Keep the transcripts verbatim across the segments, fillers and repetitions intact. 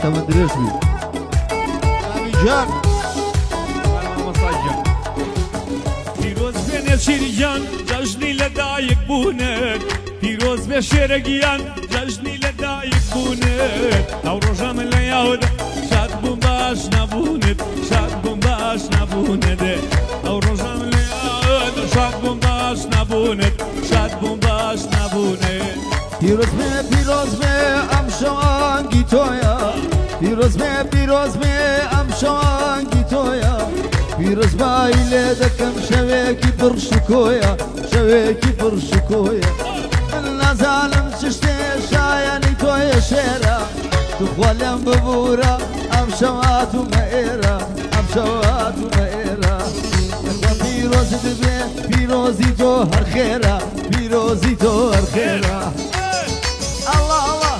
تمن دريشبي جان پیروز بین شیریان جشنی لدایک بونه پیروز به شیرگیان جشنی لدایک بونه او روزم لیاود شاد بوم باش نبوند شاد بوم باش نبوند او روزم لیاود شاد بوم باش نبوند شاد بوم باش نبوند پیروز می پیروز می ام شوانگی تویا پیروز می پیروز می ام شوانگی تویا پیروز بایله دکم شویکی پر شکویا شویکی پر شکویا من نزالم چشتی شایانی تویا شیرا تو خولم ببورا ام شواتو مئیرا ام شواتو مئیرا پیروز دبی پیروزی تو هر خیرا پیروزی تو هر خیرا الله الله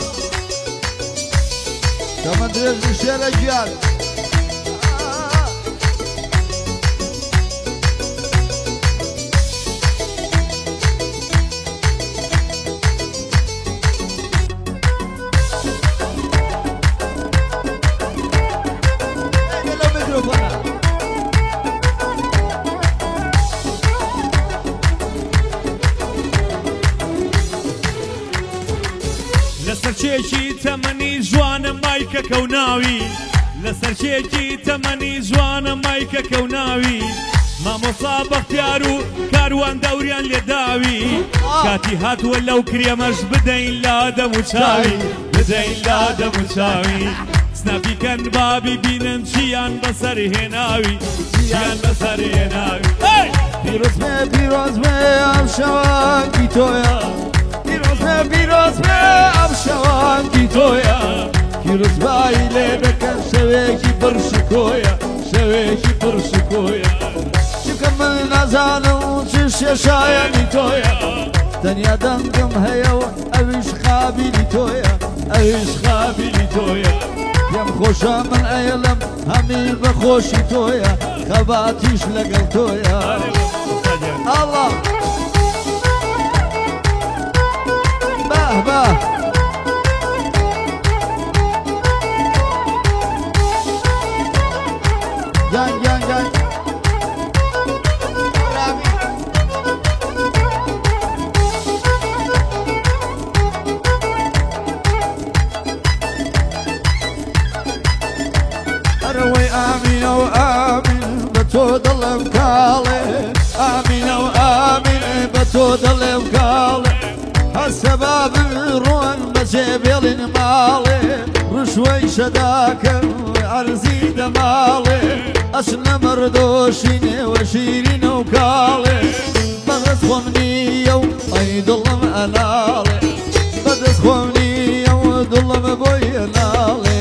تمن دريج شيرا جيال لەسەرچێکی تەمەنی جوانە مایکە کەوناوی لەسەرچێکی تەمەنی جوانە مایکە کەوناوی مامۆسا بەختیار و کاروان دەوریان لێداوی کاتی هاتووە لەو کرێمەش بدەین لا دەم و چاوی بدەین لا دەم و چاوی سنەپیکەن بابی بینن چیان بەسەر هێناوی چیان بەسەر هێناوی پیروز مێ پیروز مێ ئەم شەوانگی تۆیە پیروز مێ پیروز مێ ئەم شەوانگی تۆیە پیروز بای لێ دەکەن شەوێکی پڕ شکۆیە شەوێکی پڕ شکۆیە چکە من نازانم چ شێشایەنی تۆیە تەنیا دەنگم هەیەوە ئەویش خابیلی تۆیە ئەویش خابیلی تۆیە پێم خۆشە من ئەیڵم هەمیر بەخۆشی تۆیە خەباتیش لەگەڵ تۆیە الله باه باه جان جان جان أروي آمين وآمين بتود الله مكالي آمين وآمين بتود الله مكالي هالسباب الروان بجيب مالي رشوي شداك عرزي دمالي أسنا مردوشين وشيرين وكالي بغز خمني وأيد الله مألالي بغز خمني وأيد الله مبوي نالي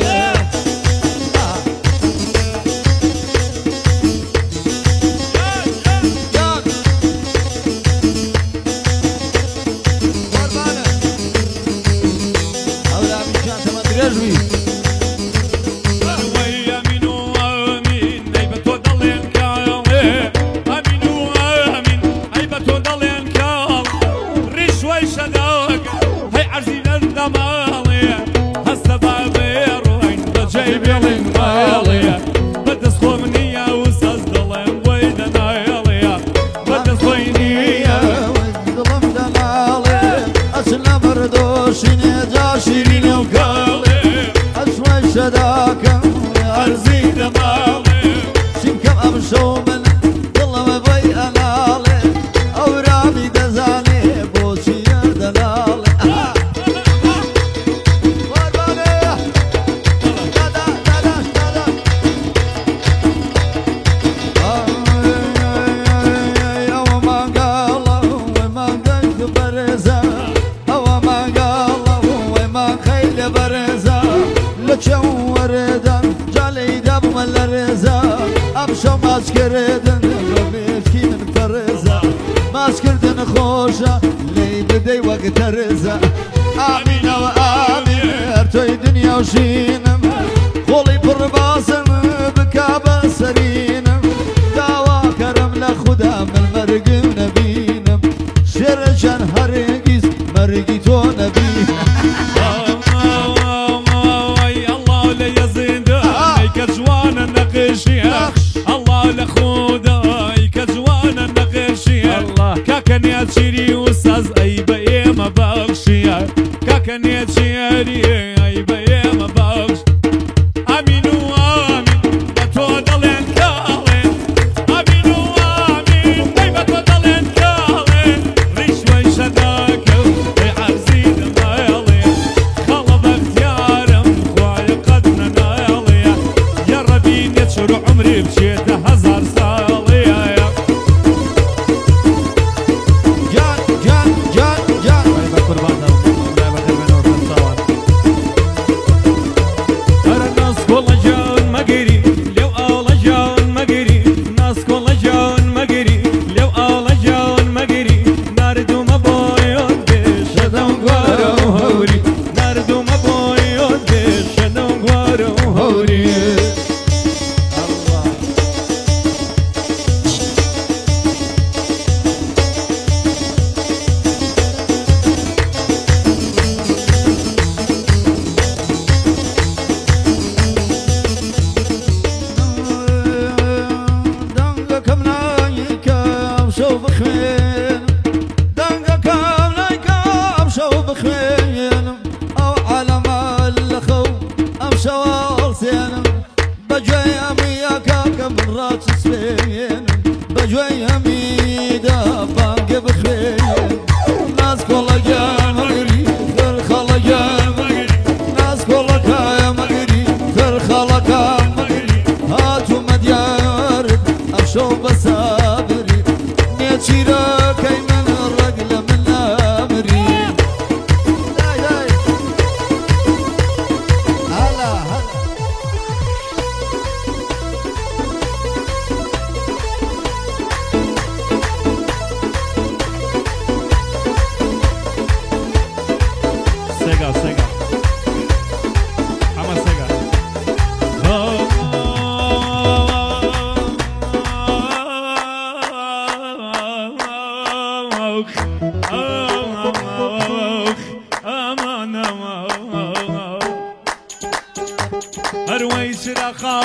آمين وآمين ارتوي دنيا وشينم خولي برباسم بكابا سرينم داوا كرم لخدا من مرق نبينم شرجان هرقيز مرقي تو نبينم الله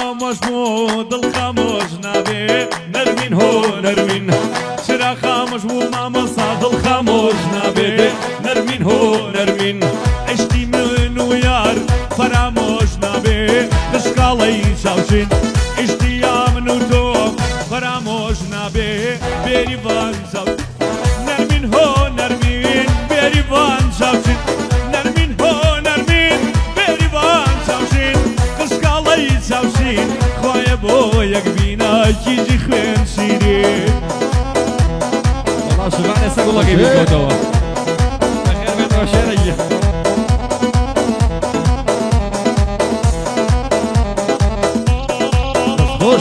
خاموش بو دل خاموش نابه نرمین هو نرمین چرا خاموش بو مامۆستا دل خاموش نابه نرمین هو نرمین عشقی من و یار فراموش نابه دشکاڵەی چاوچین عشقیا من و تۆ فراموش نابه بێریڤان چاو نرمین هو نرمین بێریڤان چاوچین نرمین هو نرمین بێریڤان چاوچین دشکاڵەی چاوچین خوایە بۆ یەک بینا کیژی خوێن شیرین والله شوفان ئێستا گوڵەکەی بکەوتەوە بەخێر بێتەوە شێرەی خۆش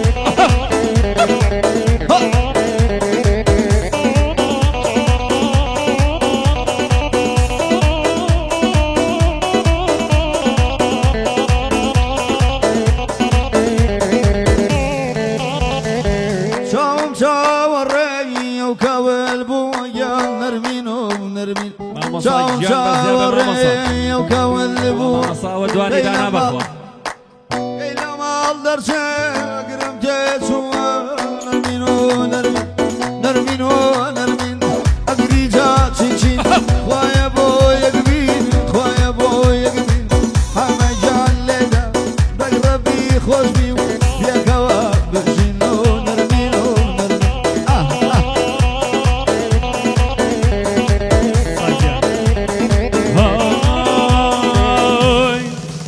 چاوم چاوەڕێی ئەو کاول بوو یا نەرمین و نەرمین چاوم چاوەڕێی ئەو کاول بوو مامۆستا دوانی دانا بەخوا ئەی لە ماڵ دەرچێ گرم تێچووە نەرمین و نەرمین نەرمین و نەرمین ئەگری جا چین خوایە بۆ یەکبین خوایە بۆ یەکبین هەمە جان لێدا بەگڕەبی خۆشبی و پێکەوە بژین و نەرمین و نەرمین ئاه ئاه های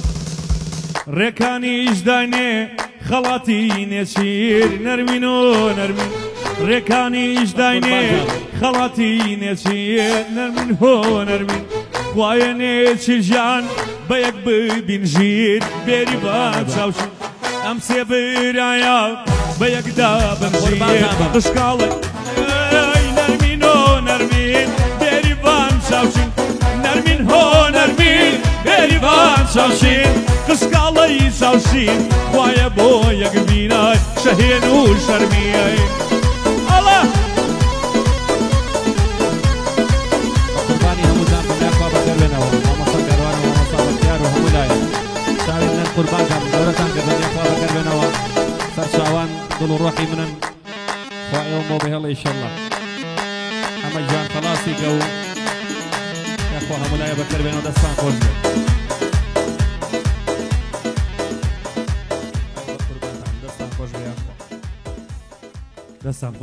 ڕێکانیش داینێ خەڵاتی نێچیر نەرمین و نەرمین ڕێکانیش داینێ خەڵاتی نێچیر نەرمین هۆ نەرمین خوایە نێچیر ژیان بە یەک ببین ژیر بێریڤان چاوچین ئەم سێ برایە بە یەکدا بمژیر دشکاڵی نەرمین و نەرمین بێریڤان چاوچین نەرمین هۆ نەرمین بێریڤان چاوچین قشقاڵەی چاوچین خوایە بۆ یەک بینای شەهێن و شەرمیای ئەڵە قوربانی هەموو جان بەلای خوا بەخێر بێنەوە مامۆستا کاروان و مامۆستا بەختیار و هەموو لایە چاوی منن قوربانکەم گەورەتان کردنی خوا بەخێر بێنەوە سەر چاوان دڵ و ڕۆحی منن خوا ئێوە بۆ بهێڵە ئیشەڵڵا ئەمە گیان خەڵاسی کە و یاخوا هەموو لایە بەخێر بێنەوە دەستان خۆش بێت دەستان خۆش بێ یاخوا دەستان